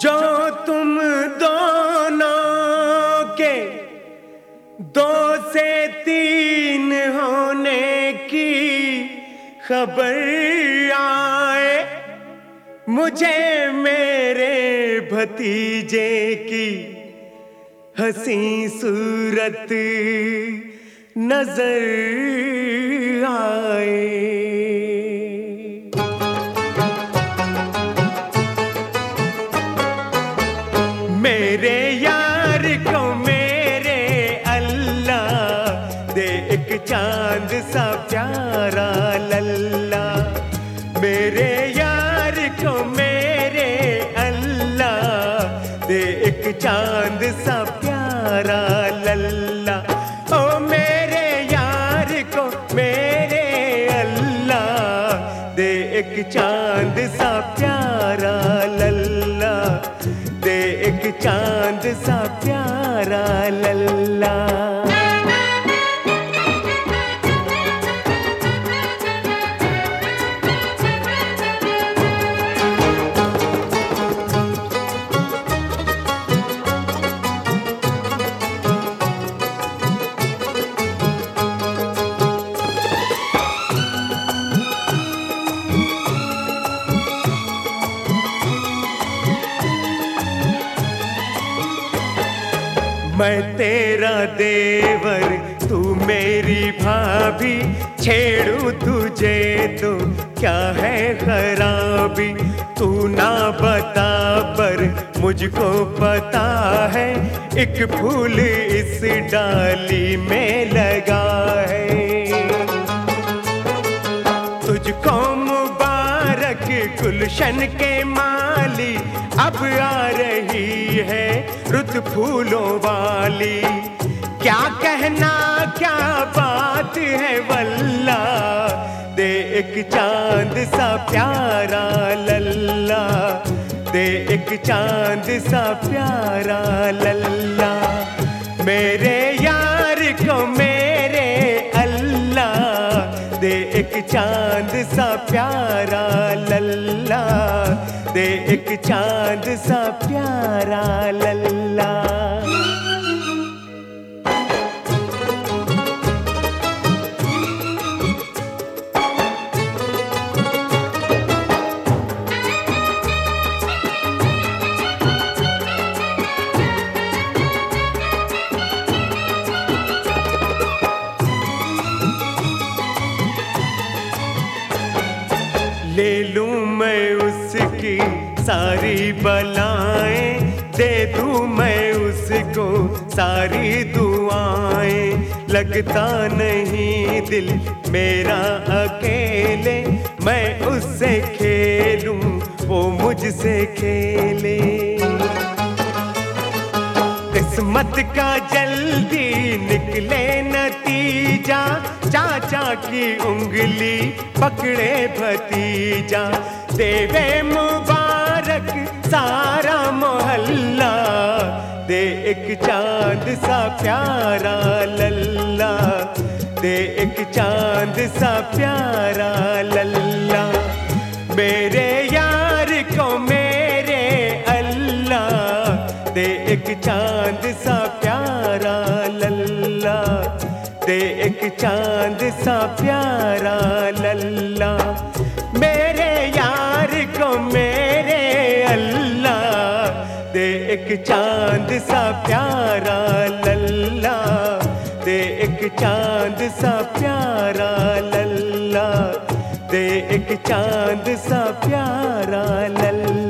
जो तुम दोनों के दो से तीन होने की खबर आए, मुझे मेरे भतीजे की हंसी सूरत नजर आए। मेरे यार को मेरे अल्लाह दे एक चांद सा प्यारा लल्ला। मेरे यार को मेरे अल्लाह दे एक चांद सा प्यारा लल्ला। ओ मेरे यार को मेरे अल्लाह दे एक चांद सा प्यारा लल्ला, दे एक चांद सा प्यारा लल्ला। मैं तेरा देवर तू मेरी भाभी, छेड़ू तुझे तो क्या है खराबी। तू ना बता पर मुझको पता है, एक फूल इस डाली में लगा है। तुझको मुबारक गुलशन के माली, अब आ रही है रुत फूलों वाली। क्या कहना क्या बात है वल्ला, दे एक चांद सा प्यारा लल्ला, दे एक चांद सा प्यारा लल्ला। मेरे यार को मेरे अल्लाह दे एक चांद सा प्यारा लल्ला, दे एक चांद सा प्यारा लल्ला। ले लूं मैं उसकी सारी बलाएं, दे दूं मैं उसको सारी दुआएं। लगता नहीं दिल मेरा अकेले, मैं उससे खेलूं वो मुझसे खेले। किस्मत का जल्दी निकले नतीजा, चाचा की उंगली पकड़े भतीजा। देवे मुबारक सारा मोहल्ला, दे एक चांद सा प्यारा लल्ला, दे एक चांद सा प्यारा लल्ला। मेरे यार को मेरे अल्लाह दे एक चांद सा प्यारा लल्ला, दे एक चांद सा प्यारा लल्ला। मेरे यार को मेरे अल्लाह दे एक चांद सा प्यारा लल्ला, दे एक चांद सा प्यारा लल्ला, दे एक चांद सा प्यारा लल्ला।